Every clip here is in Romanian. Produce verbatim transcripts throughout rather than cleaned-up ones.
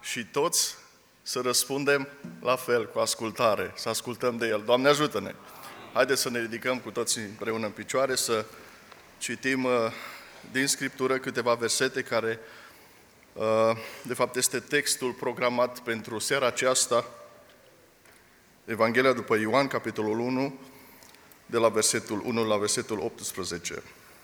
și toți să răspundem la fel, cu ascultare, să ascultăm de El. Doamne, ajută-ne! Haideți să ne ridicăm cu toții împreună în picioare, să citim uh, din Scriptură câteva versete care, uh, de fapt, este textul programat pentru seara aceasta, Evanghelia după Ioan, capitolul unu, de la versetul unu la versetul optsprezece.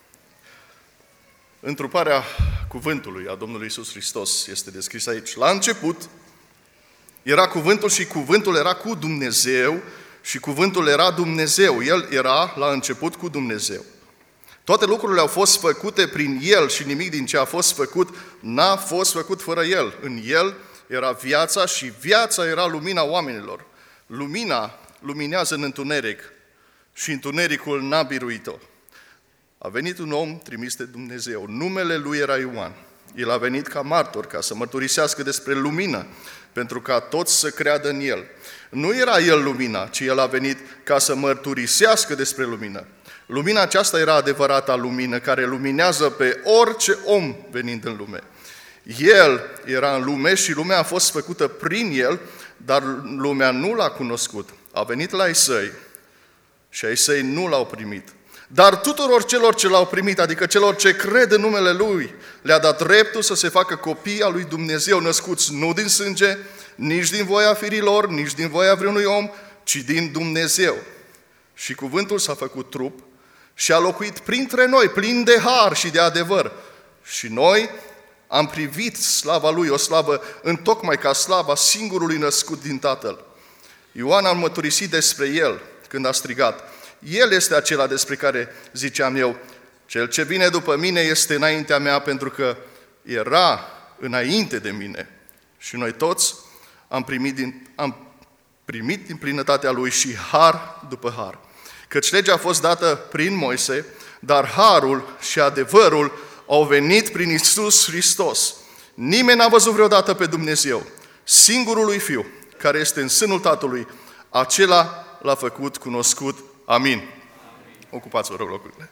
Întruparea cuvântului a Domnului Iisus Hristos este descrisă aici. La început era cuvântul și cuvântul era cu Dumnezeu și cuvântul era Dumnezeu. El era la început cu Dumnezeu. Toate lucrurile au fost făcute prin El și nimic din ce a fost făcut n-a fost făcut fără El. În El era viața și viața era lumina oamenilor. Lumina luminează în întuneric și întunericul n-a biruit-o. A venit un om trimis de Dumnezeu. Numele lui era Ioan. El a venit ca martor, ca să mărturisească despre lumină, pentru ca toți să creadă în El. Nu era El lumina, ci El a venit ca să mărturisească despre lumină. Lumina aceasta era adevărata lumină, care luminează pe orice om venind în lume. El era în lume și lumea a fost făcută prin El, dar lumea nu L-a cunoscut. A venit la ai Săi și ai Săi nu L-au primit. Dar tuturor celor ce L-au primit, adică celor ce cred în numele Lui, le-a dat dreptul să se facă copii al lui Dumnezeu, născuți nu din sânge, nici din voia firilor, nici din voia vreunui om, ci din Dumnezeu. Și cuvântul s-a făcut trup și a locuit printre noi, plin de har și de adevăr. Și noi am privit slava Lui, o slavă întocmai ca slava singurului născut din Tatăl. Ioan a mărturisit despre El când a strigat: El este acela despre care ziceam eu, cel ce vine după mine este înaintea mea, pentru că era înainte de mine. Și noi toți am primit din, am primit din plinătatea Lui și har după har. Căci legea a fost dată prin Moise, dar harul și adevărul au venit prin Iisus Hristos. Nimeni n-a văzut vreodată pe Dumnezeu. Singurul lui Fiu, care este în sânul Tatălui, acela L-a făcut cunoscut. Amin. Amin. Ocupați-vă, rog, locurile.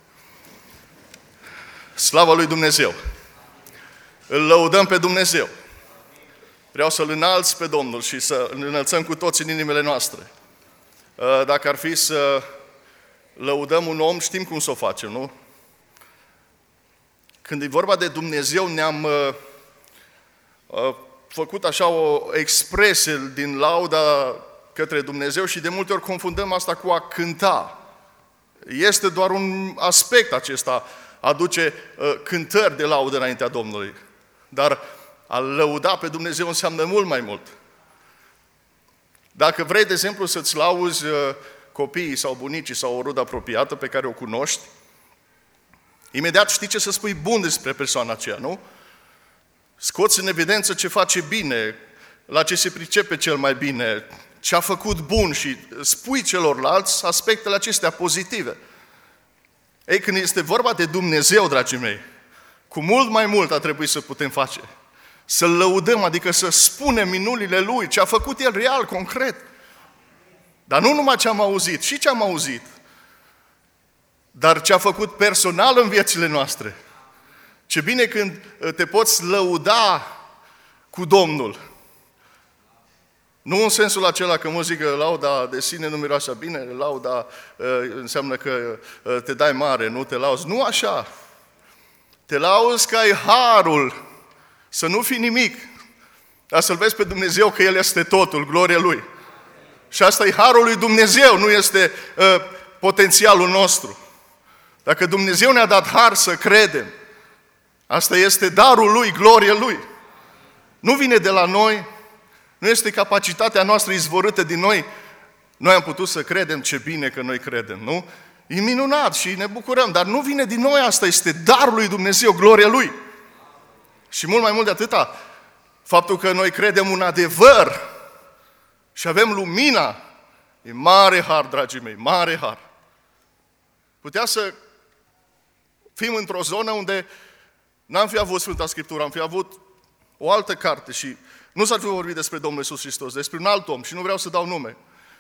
Slava lui Dumnezeu! Îl lăudăm pe Dumnezeu! Vreau să-L înalți pe Domnul și să îl înălțăm cu toți în inimile noastre. Dacă ar fi să lăudăm un om, știm cum să o facem, nu? Când e vorba de Dumnezeu, ne-am făcut așa o expresie din lauda către Dumnezeu și de multe ori confundăm asta cu a cânta. Este doar un aspect acesta, aduce uh, cântări de laudă înaintea Domnului. Dar a lăuda pe Dumnezeu înseamnă mult mai mult. Dacă vrei, de exemplu, să-ți lauzi uh, copiii sau bunicii sau o rudă apropiată pe care o cunoști, imediat știi ce să spui bun despre persoana aceea, nu? Scoți în evidență ce face bine, la ce se pricepe cel mai bine, ce a făcut bun și spui celorlalți aspectele acestea pozitive. Ei, când este vorba de Dumnezeu, dragii mei, cu mult mai mult a trebuit să putem face. Să-L lăudăm, adică să spunem minunile Lui, ce a făcut El real, concret. Dar nu numai ce am auzit, și ce am auzit, dar ce a făcut personal în viețile noastre. Ce bine când te poți lăuda cu Domnul. Nu în sensul acela că muzică, lauda de sine nu miroase bine, lauda înseamnă că te dai mare, nu te lauzi. Nu așa. Te lauzi că ai harul să nu fii nimic, dar să-L vezi pe Dumnezeu că El este totul, gloria Lui. Și asta e harul lui Dumnezeu, nu este uh, potențialul nostru. Dacă Dumnezeu ne-a dat har să credem, asta este darul Lui, gloria Lui. Nu vine de la noi, nu este capacitatea noastră izvorâtă din noi. Noi am putut să credem, ce bine că noi credem, nu? E minunat și ne bucurăm, dar nu vine din noi, asta este darul lui Dumnezeu, gloria Lui. Și mult mai mult de atâta, faptul că noi credem un adevăr și avem lumina, e mare har, dragii mei, mare har. Putea să fim într-o zonă unde n-am fi avut Sfânta Scriptură, am fi avut o altă carte și nu s-ar fi vorbit despre Domnul Iisus Hristos, despre un alt om și nu vreau să dau nume.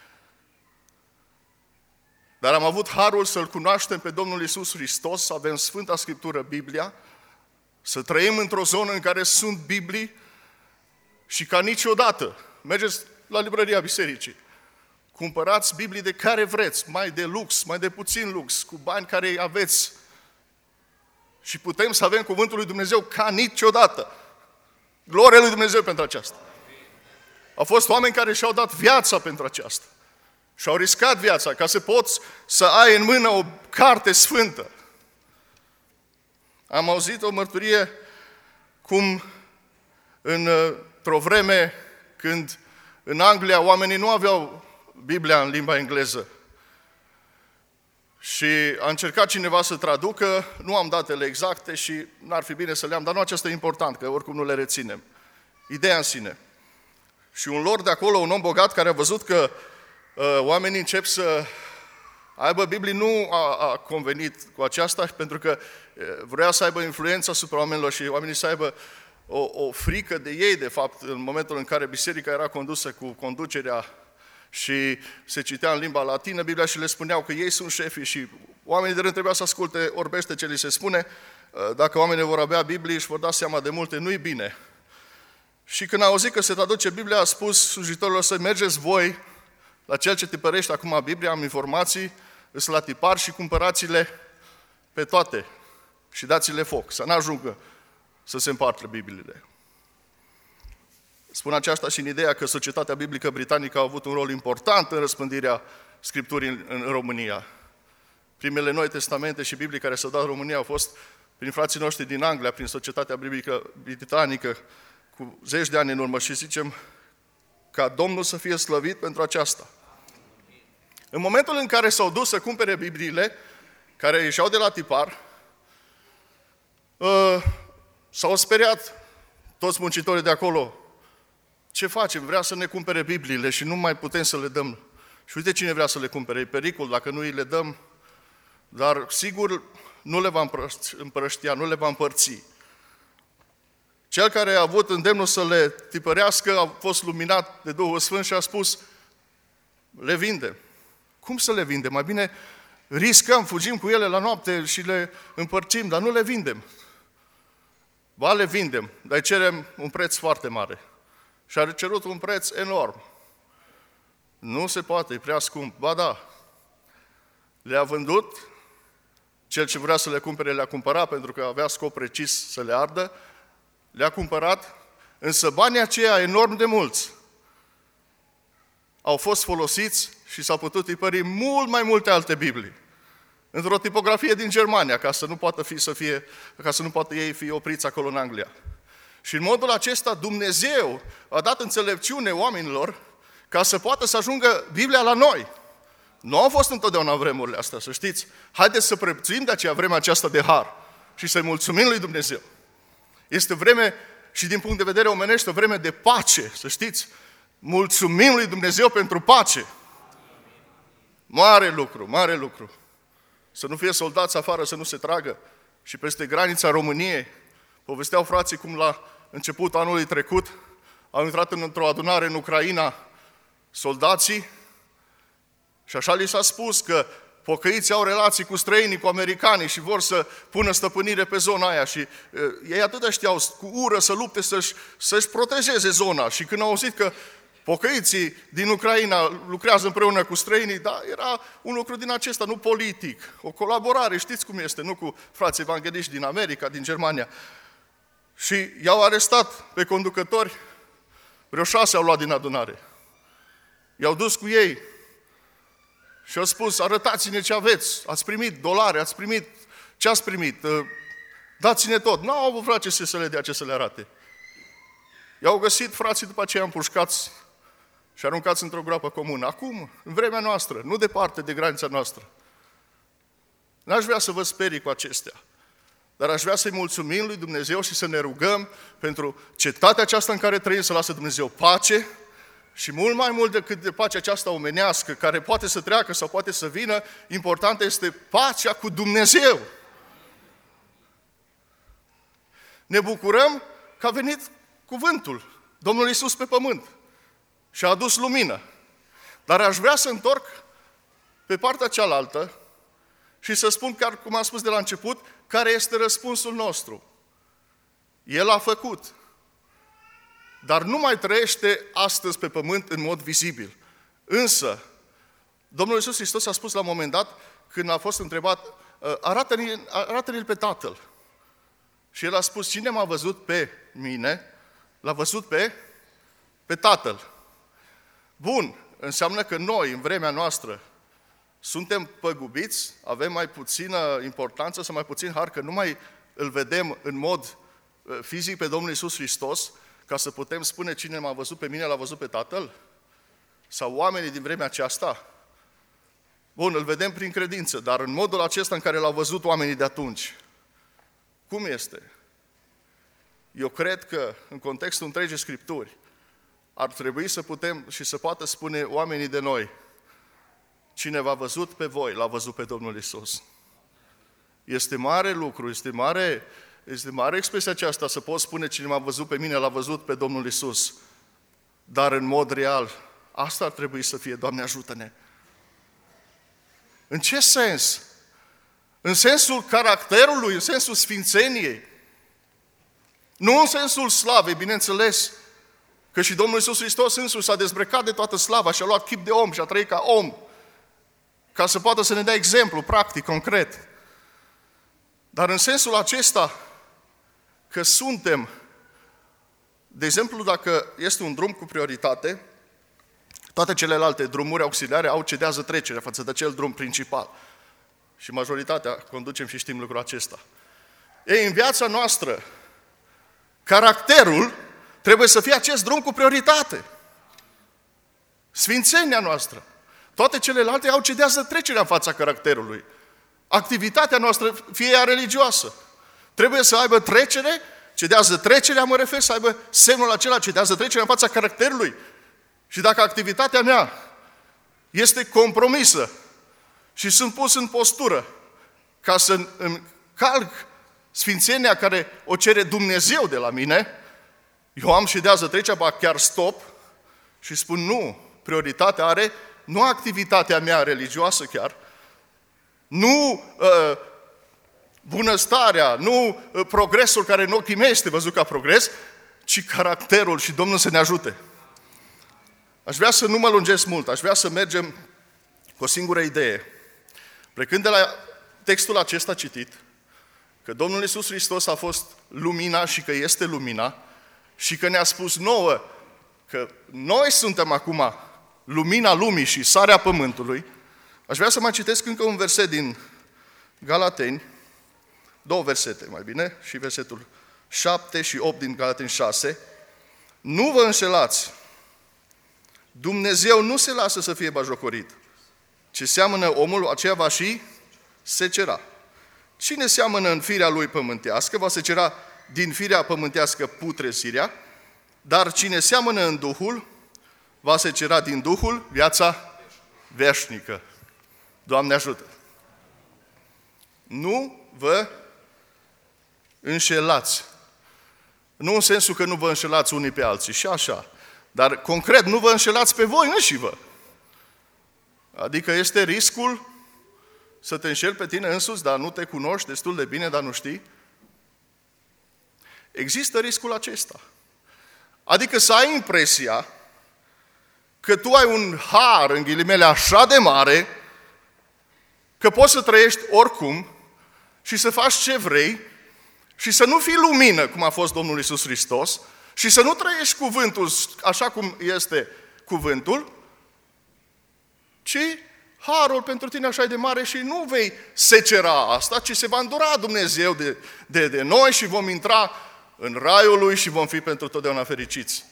Dar am avut harul să-L cunoaștem pe Domnul Iisus Hristos, să avem Sfânta Scriptură, Biblia, să trăim într-o zonă în care sunt Biblii și ca niciodată, mergeți la librăria bisericii, cumpărați Biblii de care vreți, mai de lux, mai de puțin lux, cu bani care îi aveți. Și putem să avem cuvântul lui Dumnezeu ca niciodată. Gloria lui Dumnezeu pentru aceasta. Au fost oameni care și-au dat viața pentru aceasta. Și-au riscat viața ca să poți să ai în mână o carte sfântă. Am auzit o mărturie cum într-o vreme când în Anglia oamenii nu aveau Biblia în limba engleză și a încercat cineva să traducă, nu am datele exacte și n-ar fi bine să le am, dar nu acesta e important, că oricum nu le reținem. Ideea în sine. Și un lord de acolo, un om bogat care a văzut că uh, oamenii încep să aibă Biblii, nu a, a convenit cu aceasta, pentru că uh, vrea să aibă influență asupra oamenilor și oamenii să aibă o, o frică de ei, de fapt, în momentul în care biserica era condusă cu conducerea și se citea în limba latină Biblia și le spuneau că ei sunt șefii și oamenii de rând trebuia să asculte orbește ce li se spune. Dacă oamenii vor avea Biblie și vor da seama de multe, nu-i bine. Și când a auzit că se traduce Biblia, a spus slujitorilor să mergeți voi la cel ce tipărește acum Biblia, am informații, îs la tipar și cumpărați-le pe toate și dați-le foc, să n-ajungă să se împartă Bibliile. Spun aceasta și în ideea că Societatea Biblică Britanică a avut un rol important în răspândirea Scripturii în, în România. Primele Noi Testamente și Biblii care s-au dat în România au fost prin frații noștri din Anglia, prin Societatea Biblică Britanică, cu zeci de ani în urmă și zicem ca Domnul să fie slăvit pentru aceasta. În momentul în care s-au dus să cumpere Bibliile, care ieșeau de la tipar, uh, s-au speriat toți muncitorii de acolo. Ce facem? Vrea să ne cumpere Bibliile și nu mai putem să le dăm. Și uite cine vrea să le cumpere. E pericol dacă nu îi le dăm, dar sigur nu le va împrăștia, nu le va împărți. Cel care a avut îndemnul să le tipărească a fost luminat de Duhul Sfânt și a spus, le vindem. Cum să le vindem? Mai bine riscăm, fugim cu ele la noapte și le împărțim, dar nu le vindem. Ba, le vindem, dar îi cerem un preț foarte mare. Și a cerut un preț enorm. Nu se poate, e prea scump. Ba da, le-a vândut, cel ce vrea să le cumpere le-a cumpărat pentru că avea scop precis să le ardă, le-a cumpărat, însă banii aceia enorm de mulți au fost folosiți și s-au putut tipări mult mai multe alte Biblii. Într-o tipografie din Germania, ca să nu poată fi, să fie, ca să nu poată ei fi opriți acolo în Anglia. Și în modul acesta Dumnezeu a dat înțelepciune oamenilor ca să poată să ajungă Biblia la noi. Nu au fost întotdeauna vremurile astea, să știți. Haideți să prețuim de aceea vremea aceasta de har și să-i mulțumim lui Dumnezeu. Este vreme și din punct de vedere omenește, o vreme de pace, să știți. Mulțumim lui Dumnezeu pentru pace. Mare lucru, mare lucru. Să nu fie soldați afară, să nu se tragă și peste granița României. Povesteau frații cum la începutul anului trecut au intrat într-o adunare în Ucraina soldații și așa li s-a spus că pocăiții au relații cu străinii, cu americanii și vor să pună stăpânire pe zona aia și uh, ei atât știau cu ură să lupte să-și, să-și protejeze zona și când au auzit că pocăiții din Ucraina lucrează împreună cu străinii, dar era un lucru din acesta, nu politic, o colaborare, știți cum este, nu cu frații evangeliști din America, din Germania. Și i-au arestat pe conducători, vreo șase au luat din adunare. I-au dus cu ei și au spus, arătați-ne ce aveți, ați primit dolari, ați primit, ce ați primit, dați-ne tot. N-au avut frate ce să le dea, ce să le arate. I-au găsit frații după aceea împușcați și aruncați într-o groapă comună. Acum, în vremea noastră, nu departe de granița noastră. N-aș vrea să vă sperii cu acestea, dar aș vrea să-i mulțumim lui Dumnezeu și să ne rugăm pentru cetatea aceasta în care trăim, să lasă Dumnezeu pace și mult mai mult decât de pacea aceasta omenească, care poate să treacă sau poate să vină, importantă este pacea cu Dumnezeu. Ne bucurăm că a venit cuvântul, Domnul Iisus pe pământ și a adus lumină. Dar aș vrea să întorc pe partea cealaltă și să spun, chiar cum am spus de la început, care este răspunsul nostru. El a făcut. dar nu mai trăiește astăzi pe pământ în mod vizibil. Însă, Domnul Iisus Hristos a spus la un moment dat, când a fost întrebat, arată-ne, arată-ne-l pe Tatăl. Și el a spus, cine m-a văzut pe mine, l-a văzut pe, pe Tatăl. Bun, înseamnă că noi, în vremea noastră, suntem păgubiți, avem mai puțină importanță sau mai puțin har, că nu mai îl vedem în mod fizic pe Domnul Iisus Hristos, ca să putem spune cine m-a văzut pe mine, l-a văzut pe Tatăl? Sau oamenii din vremea aceasta? Bun, îl vedem prin credință, dar în modul acesta în care l-au văzut oamenii de atunci, cum este? Eu cred că, în contextul întregii Scripturi, ar trebui să putem și să poată spune oamenii de noi, cine v-a văzut pe voi, l-a văzut pe Domnul Iisus. Este mare lucru, este mare, este mare expresia aceasta să poți spune cine m-a văzut pe mine, l-a văzut pe Domnul Iisus. Dar în mod real, asta ar trebui să fie, Doamne ajută-ne. În ce sens? În sensul caracterului, în sensul sfințeniei. Nu în sensul slavei, bineînțeles, că și Domnul Iisus Hristos însuși s-a dezbrăcat de toată slava și a luat chip de om și a trăit ca om, ca să poată să ne dea exemplu practic, concret. Dar în sensul acesta că suntem, de exemplu, dacă este un drum cu prioritate, toate celelalte drumuri auxiliare au cedează trecerea față de acel drum principal. Și majoritatea conducem și știm lucrul acesta. Ei, în viața noastră, caracterul trebuie să fie acest drum cu prioritate. Sfințenia noastră. Toate celelalte au cedează trecerea în fața caracterului. Activitatea noastră, fie ea religioasă, trebuie să aibă trecere, cedează trecerea, mă refer, să aibă semnul acela, cedează trecerea în fața caracterului. Și dacă activitatea mea este compromisă și sunt pus în postură ca să încalc sfințenia care o cere Dumnezeu de la mine, eu am ședează trecerea, ba chiar stop și spun nu, prioritatea are nu activitatea mea religioasă chiar, nu uh, bunăstarea, nu uh, progresul care în ochii mei este văzut ca progres, ci caracterul și Domnul să ne ajute. Aș vrea să nu mă lungesc mult, aș vrea să mergem cu o singură idee. Plecând de la textul acesta citit, că Domnul Iisus Hristos a fost lumina și că este lumina și că ne-a spus nouă că noi suntem acum lumina lumii și sarea pământului, aș vrea să mai citesc încă un verset din Galateni, două versete mai bine, și versetul șapte și opt din Galateni șase. Nu vă înșelați, Dumnezeu nu se lasă să fie bajocorit. Ce seamănă omul, aceea va și secera. Cine seamănă în firea lui pământească, va secera din firea pământească putrezirea, dar cine seamănă în Duhul, va secera din Duhul viața veșnică. Doamne ajută! Nu vă înșelați. Nu în sensul că nu vă înșelați unii pe alții, și așa. Dar concret, nu vă înșelați pe voi înși vă. Adică este riscul să te înșeli pe tine însuți, dar nu te cunoști destul de bine, dar nu știi. Există riscul acesta. Adică să ai impresia că tu ai un har, în ghilimele, așa de mare, că poți să trăiești oricum și să faci ce vrei și să nu fii lumină, cum a fost Domnul Iisus Hristos, și să nu trăiești cuvântul așa cum este cuvântul, ci harul pentru tine așa de mare și nu vei secera asta, ci se va îndura Dumnezeu de, de, de noi și vom intra în raiul Lui și vom fi pentru totdeauna fericiți.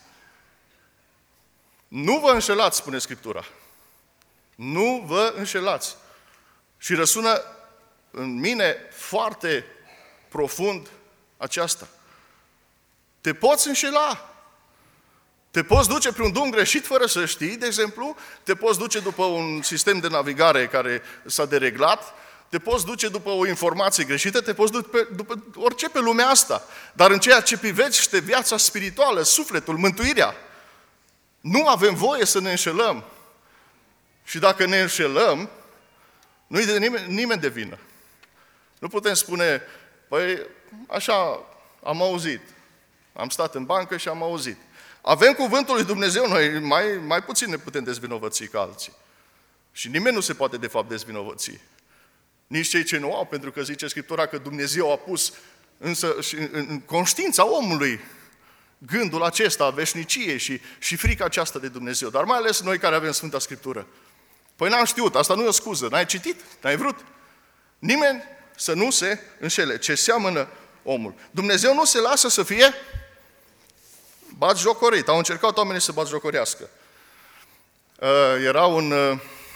Nu vă înșelați, spune Scriptura. Nu vă înșelați. Și răsună în mine foarte profund aceasta. Te poți înșela. Te poți duce pe un drum greșit fără să știi, de exemplu, te poți duce după un sistem de navigare care s-a dereglat, te poți duce după o informație greșită, te poți duce pe, după orice pe lumea asta. Dar în ceea ce privește viața spirituală, sufletul, mântuirea, nu avem voie să ne înșelăm. Și dacă ne înșelăm, nu-i de nimeni, nimeni de vină. Nu putem spune, păi așa am auzit, am stat în bancă și am auzit. Avem cuvântul lui Dumnezeu, noi mai, mai puțin ne putem dezvinovăți ca alții. Și nimeni nu se poate de fapt dezvinovăți. Nici cei ce nu au, pentru că zice Scriptura că Dumnezeu a pus însă și în, în conștiința omului gândul acesta a veșniciei și, și frica aceasta de Dumnezeu. Dar mai ales noi care avem Sfânta Scriptură. Păi n-am știut, asta nu e o scuză, n-ai citit, n-ai vrut. Nimeni să nu se înșele, ce seamănă omul. Dumnezeu nu se lasă să fie batjocorit. Au încercat oamenii să batjocorească. Era un...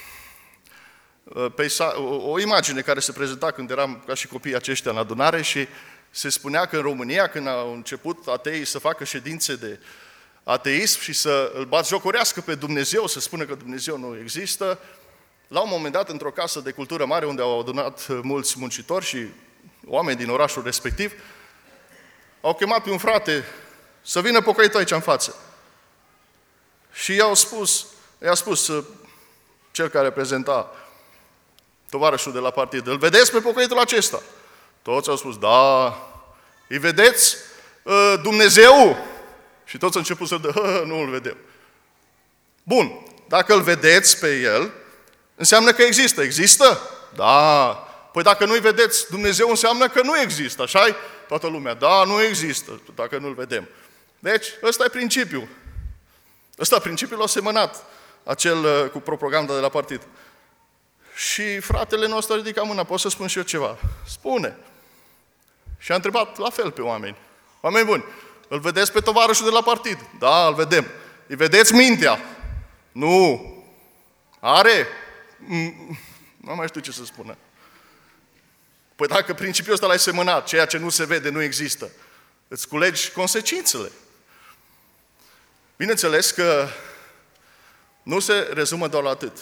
Peisa, o, o imagine care se prezenta când eram ca și copiii aceștia în adunare și se spunea că în România, când au început ateii să facă ședințe de ateism și să îl batjocorească pe Dumnezeu, să spună că Dumnezeu nu există, la un moment dat, într-o casă de cultură mare, unde au adunat mulți muncitori și oameni din orașul respectiv, au chemat pe un frate să vină pocăitul aici în față. Și i-au spus, i-a spus cel care reprezenta tovarășul de la partid, îl vedeți pe pocăitul acesta? Toți au spus, da. Îi vedeți Dumnezeu? Și toți au început să dă, nu îl vedem. Bun, dacă îl vedeți pe el, înseamnă că există. Există? Da. Păi dacă nu-i vedeți Dumnezeu, înseamnă că nu există, așa-i? Toată lumea, da, nu există, dacă nu-l vedem. Deci, ăsta e principiul. Ăsta principiul a semănat acel cu propaganda de la partid. Și fratele nostru a ridicat mâna, pot să spun și eu ceva? Spune. Și a întrebat la fel pe oameni. Oameni buni, îl vedeți pe tovarășul de la partid? Da, îl vedem. Îi vedeți mintea? Nu. Are? Nu mai știu ce să spună. Păi dacă principiul ăsta l-ai semănat, ceea ce nu se vede nu există, îți culegi consecințele. Bineînțeles că nu se rezumă doar la atât.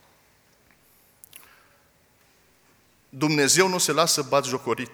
Dumnezeu nu se lasă batjocorit.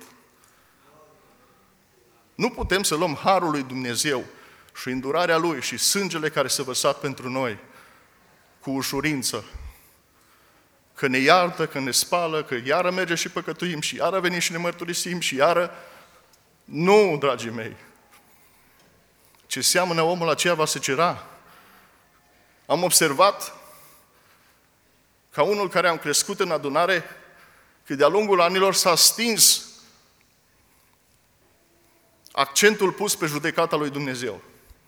Nu putem să luăm harul lui Dumnezeu și îndurarea Lui și sângele care s-a vărsat pentru noi cu ușurință. Că ne iartă, că ne spală, că iară merge și păcătuim și iară venim și ne mărturisim și iară... Nu, dragii mei! Ce seamănă omul aceea va secera. Am observat ca unul care am crescut în adunare că de-a lungul anilor s-a stins accentul pus pe judecata lui Dumnezeu.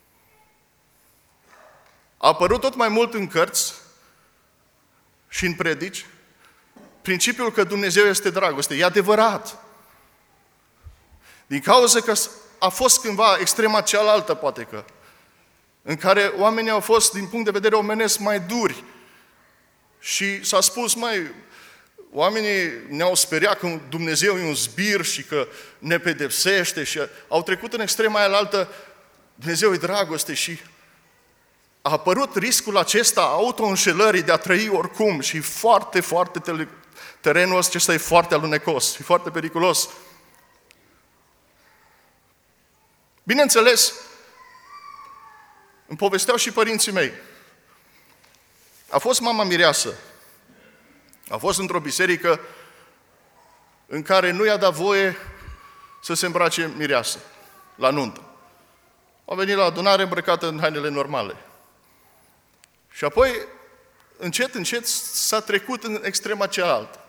A apărut tot mai mult în cărți și în predici principiul că Dumnezeu este dragoste. E adevărat. Din cauza că a fost cândva extrema cealaltă, poate că, în care oamenii au fost, din punct de vedere omenesc, mai duri. Și s-a spus, mai oamenii ne-au speriat că Dumnezeu e un zbir și că ne pedepsește și au trecut în extrema aia altă, Dumnezeu e dragoste și a apărut riscul acesta auto-înșelării de a trăi oricum și foarte, foarte, terenul acesta e foarte alunecos, e foarte periculos. Bineînțeles, îmi povesteau și părinții mei. A fost mama mireasă. A fost într-o biserică în care nu i-a dat voie să se îmbrace mireasă la nuntă. A venit la adunare îmbrăcată în hainele normale. Și apoi, încet, încet, s-a trecut în extrema cealaltă.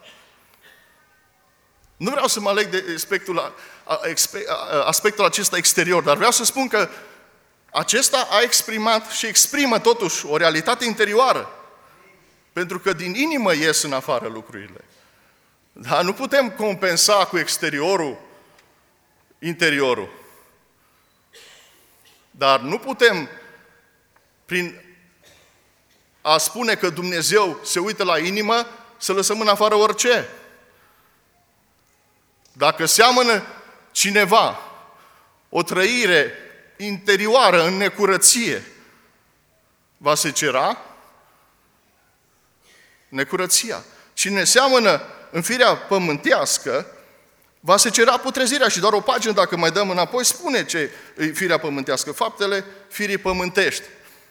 Nu vreau să mă aleg de aspectul, aspectul acesta exterior, dar vreau să spun că acesta a exprimat și exprimă totuși o realitate interioară. Pentru că din inimă ies în afară lucrurile. Dar nu putem compensa cu exteriorul interiorul. Dar nu putem, prin a spune că Dumnezeu se uită la inimă, să lăsăm în afară orice. Dacă seamănă cineva o trăire interioară în necurăție, va secera necurăția. Cine seamănă în firea pământească, va secera putrezirea. Și doar o pagină, dacă mai dăm înapoi, spune ce e firea pământească. Faptele firii pământești.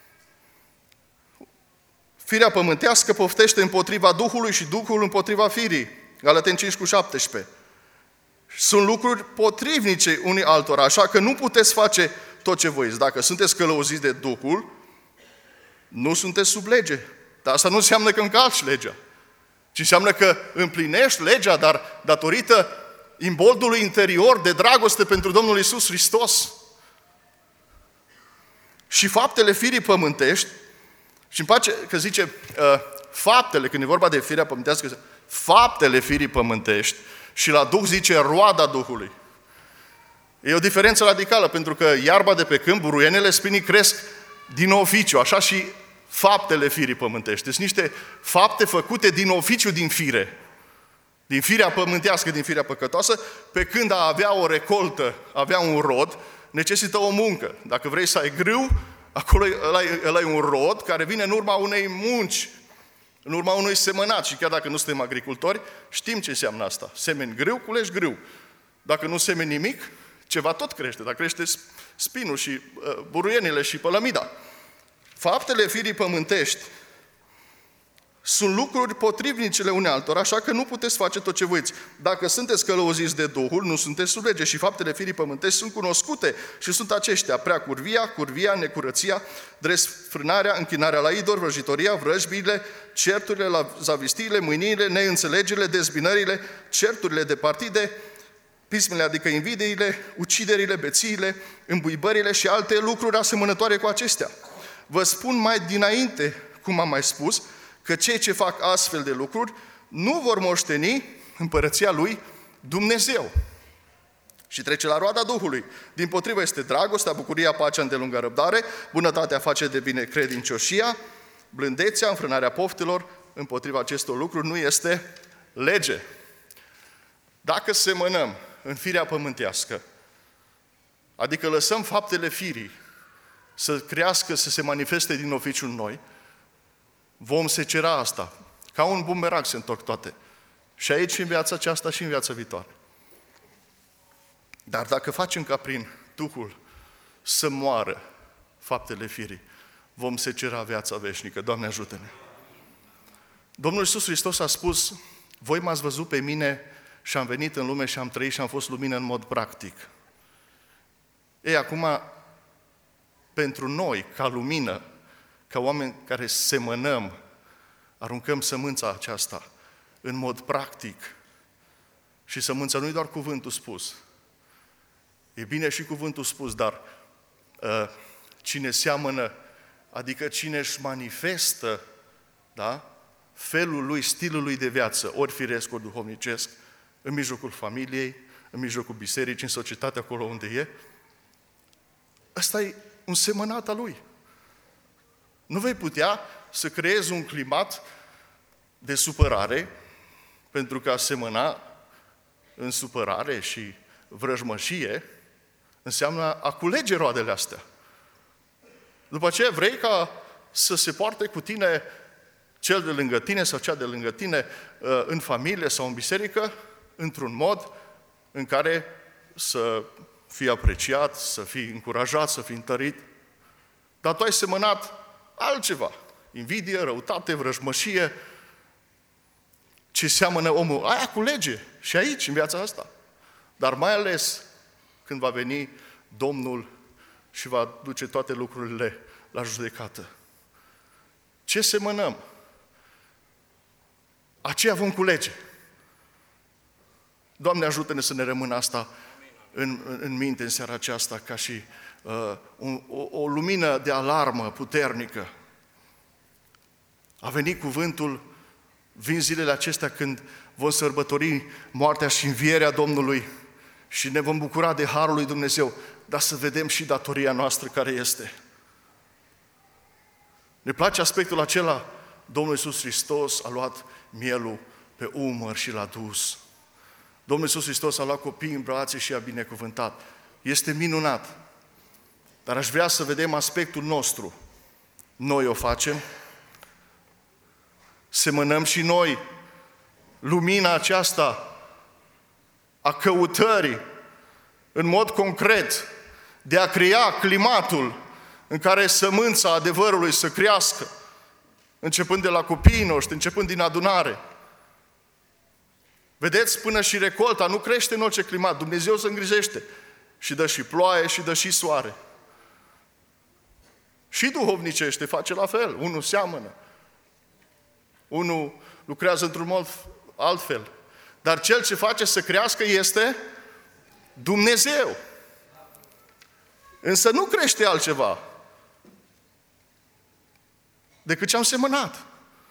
Firea pământească poftește împotriva Duhului și Duhul împotriva firii. Galateni cinci cu șaptesprezece. Sunt lucruri potrivnice unii altora, așa că nu puteți face tot ce voiți. Dacă sunteți călăuziți de Duhul, nu sunteți sub lege. Dar asta nu înseamnă că încalci legea, ci înseamnă că împlinești legea, dar datorită imboldului interior de dragoste pentru Domnul Iisus Hristos. Și faptele firii pământești, și îmi place că zice uh, faptele, când e vorba de firea pământească, faptele firii pământești, și la Duh zice roada Duhului. E o diferență radicală, pentru că iarba de pe câmp, buruienele, spinii cresc din oficiu, așa și faptele firii pământești. Deci niște fapte făcute din oficiu, din fire. Din firea pământească, din firea păcătoasă, pe când a avea o recoltă, avea un rod, necesită o muncă. Dacă vrei să ai grâu, acolo ăla e un rod care vine în urma unei munci, în urma unui semănat. Și chiar dacă nu suntem agricultori, știm ce înseamnă asta. Semeni grâu, culegi grâu. Dacă nu semeni nimic, ceva tot crește. Dacă crește spinul și uh, buruienile și pălămida. Faptele firii pământești sunt lucruri potrivnicele unei altora, așa că nu puteți face tot ce voiți. Dacă sunteți călăuziți de Duhul, nu sunteți sub lege. Și faptele firii pământești sunt cunoscute și sunt aceștia: prea curvia, curvia, necurăția, desfrânarea, închinarea la idol, vrăjitoria, vrăjbiile, certurile, la zavistiile, mâiniile, neînțelegerile, dezbinările, certurile de partide, pismele, adică invidiile, uciderile, bețiile, îmbuibările și alte lucruri asemănătoare cu acestea. Vă spun mai dinainte, cum am mai spus, că cei ce fac astfel de lucruri nu vor moșteni împărăția lui Dumnezeu. Și trece la roada Duhului. Dimpotrivă este dragostea, bucuria, pacea, îndelungă răbdare, bunătatea, face de bine, credincioșia, blândețea, înfrânarea poftelor. Împotriva acestor lucruri nu este lege. Dacă semănăm în firea pământească, adică lăsăm faptele firii să crească, să se manifeste din oficiu în noi, vom secera asta. Ca un bumerang se întorc toate. Și aici, și în viața aceasta, și în viața viitoare. Dar dacă facem ca prin Duhul să moară faptele firii, vom secera viața veșnică. Doamne, ajută-ne! Domnul Iisus Hristos a spus: voi m-ați văzut pe mine și am venit în lume și am trăit și am fost lumină în mod practic. Ei, acum, pentru noi, ca lumină, ca oameni care semănăm, aruncăm sămânța aceasta în mod practic. Și sămânța nu e doar cuvântul spus. E bine și cuvântul spus, dar uh, cine seamănă, adică cine își manifestă, da, felul lui, stilul lui de viață, ori firesc, ori duhovnicesc, în mijlocul familiei, în mijlocul bisericii, în societatea acolo unde e, ăsta e un semănat al lui. Nu vei putea să creezi un climat de supărare, pentru că a semăna în supărare și vrăjmășie înseamnă a culege roadele astea. După aceea vrei ca să se poarte cu tine cel de lângă tine sau cea de lângă tine în familie sau în biserică într-un mod în care să fii apreciat, să fii încurajat, să fii întărit. Dar tu ai semănat altceva. Invidie, răutate, vrăjmășie. Ce seamănă omul, aia culege și aici, în viața asta. Dar mai ales când va veni Domnul și va duce toate lucrurile la judecată. Ce semănăm? Aceea vom culege. Doamne, ajută-ne să ne rămână asta în, în minte în seara aceasta, ca și uh, un, o, o lumină de alarmă puternică. A venit cuvântul, vin zilele acestea când vom sărbători moartea și învierea Domnului și ne vom bucura de harul lui Dumnezeu, dar să vedem și datoria noastră care este. Ne place aspectul acela, Domnul Iisus Hristos a luat mielul pe umăr și l-a dus. Domnul Iisus Hristos a luat copiii în brațe și i-a binecuvântat. Este minunat. Dar aș vrea să vedem aspectul nostru. Noi o facem. Semănăm și noi lumina aceasta a căutării în mod concret de a crea climatul în care sămânța adevărului să crească, începând de la copiii noștri, începând din adunare. Vedeți, până și recolta nu crește în orice climat. Dumnezeu se îngrijește și dă și ploaie și dă și soare. Și duhovnicește face la fel. Unul seamănă, unul lucrează într-un mod altfel. Dar cel ce face să crească este Dumnezeu. Însă nu crește altceva decât ce am semănat.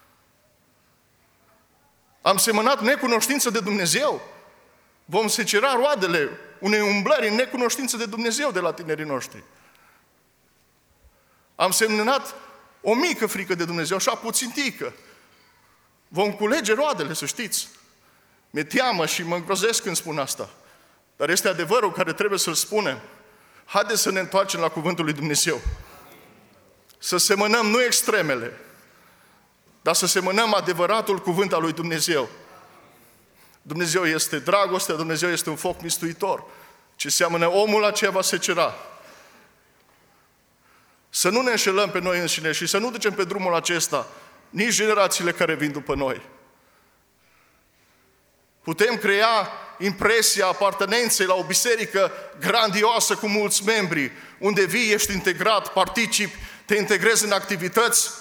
Am semănat necunoștință de Dumnezeu. Vom secera roadele unei umblări în necunoștință de Dumnezeu de la tinerii noștri. Am semănat o mică frică de Dumnezeu, așa puțintică. Vom culege roadele, să știți. Mi-e teamă și mă îngrozesc când spun asta. Dar este adevărul care trebuie să-l spunem. Haideți să ne întoarcem la cuvântul lui Dumnezeu. Să semănăm nu extremele, dar să semănăm adevăratul cuvânt al lui Dumnezeu. Dumnezeu este dragoste, Dumnezeu este un foc mistuitor. Ce seamănă omul, aceea va secera. Să nu ne înșelăm pe noi înșine și să nu ducem pe drumul acesta nici generațiile care vin după noi. Putem crea impresia apartenenței la o biserică grandioasă cu mulți membri, unde vii, ești integrat, participi, te integrezi în activități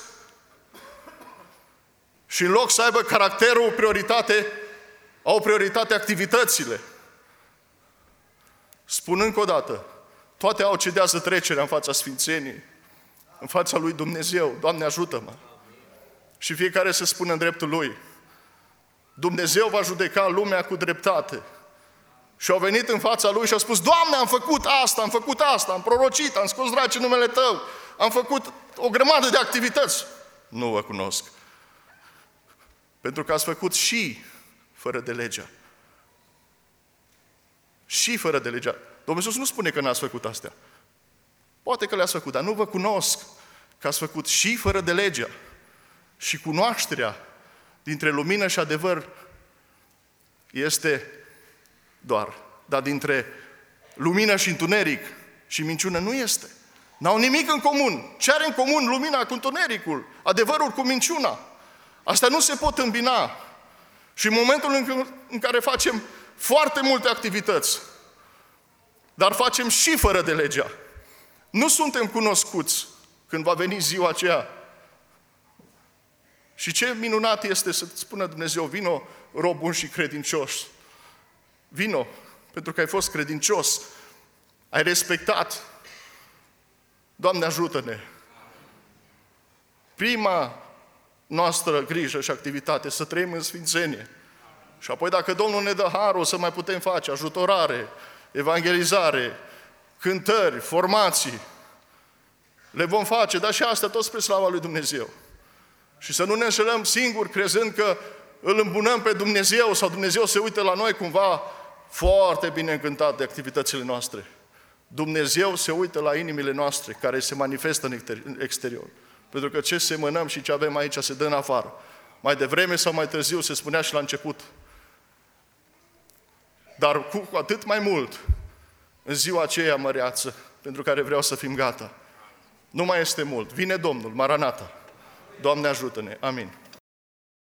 și în loc să aibă caracterul prioritate, au prioritate activitățile. Spun încă o dată, toate au cedează trecerea în fața sfințeniei, în fața lui Dumnezeu. Doamne, ajută-mă! Și fiecare să spună în dreptul lui. Dumnezeu va judeca lumea cu dreptate. Și au venit în fața lui și au spus: Doamne, am făcut asta, am făcut asta, am prorocit, am scos draci în numele Tău, am făcut o grămadă de activități. Nu vă cunosc. Pentru că ați făcut și fără de legea. Și fără de legea. Domnul Iisus nu spune că n-ați făcut astea. Poate că le-ați făcut, dar nu vă cunosc că ați făcut și fără de legea. Și cunoașterea dintre lumină și adevăr este doar. Dar dintre lumină și întuneric și minciună nu este. N-au nimic în comun. Ce are în comun lumina cu întunericul? Adevărul cu minciuna? Astea nu se pot îmbina. Și în momentul în care facem foarte multe activități, dar facem și fără de legea, nu suntem cunoscuți când va veni ziua aceea. Și ce minunat este să-ți spună Dumnezeu: vino, rob bun și credincios. Vino, pentru că ai fost credincios, ai respectat. Doamne, ajută-ne! Prima noastră grijă și activitate, să trăim în sfințenie. Și apoi, dacă Domnul ne dă harul, să mai putem face ajutorare, evangelizare, cântări, formații. Le vom face, dar și astea tot spre slava lui Dumnezeu. Și să nu ne înșelăm singuri crezând că îl îmbunăm pe Dumnezeu sau Dumnezeu se uită la noi cumva foarte bine încântat de activitățile noastre. Dumnezeu se uită la inimile noastre care se manifestă în exterior. Pentru că ce semănăm și ce avem aici se dă în afară. Mai devreme sau mai târziu, se spunea și la început. Dar cu atât mai mult în ziua aceea măreață, pentru care vreau să fim gata. Nu mai este mult. Vine Domnul, Maranata. Doamne, ajută-ne. Amin.